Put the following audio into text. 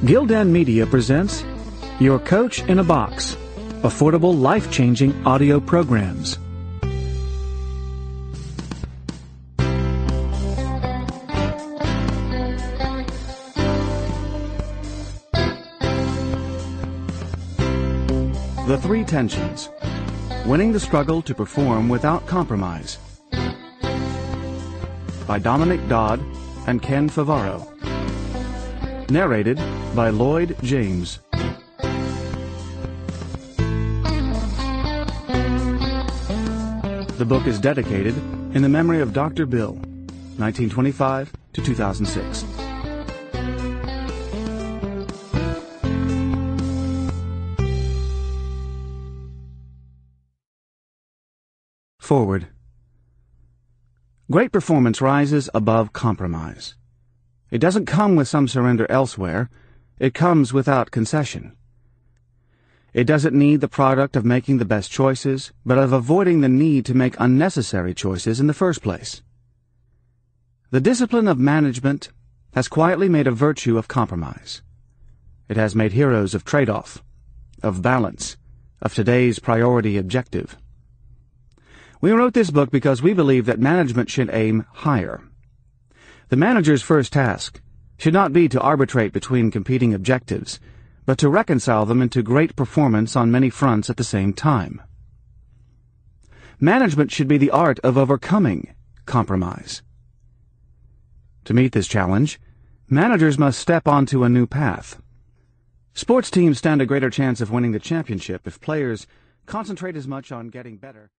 Gildan Media presents Your Coach in a Box, affordable, life-changing audio programs. The Three Tensions: Winning the Struggle to Perform Without Compromise, by Dominic Dodd and Ken Favaro. Narrated by Lloyd James. The book is dedicated in the memory of Dr. Bill, 1925 to 2006. Forward. Great performance rises above compromise. It doesn't come with some surrender elsewhere. It comes without concession. It doesn't need the product of making the best choices, but of avoiding the need to make unnecessary choices in the first place. The discipline of management has quietly made a virtue of compromise. It has made heroes of trade-off, of balance, of today's priority objective. We wrote this book because we believe that management should aim higher. The manager's first task should not be to arbitrate between competing objectives, but to reconcile them into great performance on many fronts at the same time. Management should be the art of overcoming compromise. To meet this challenge, managers must step onto a new path. Sports teams stand a greater chance of winning the championship if players concentrate as much on getting better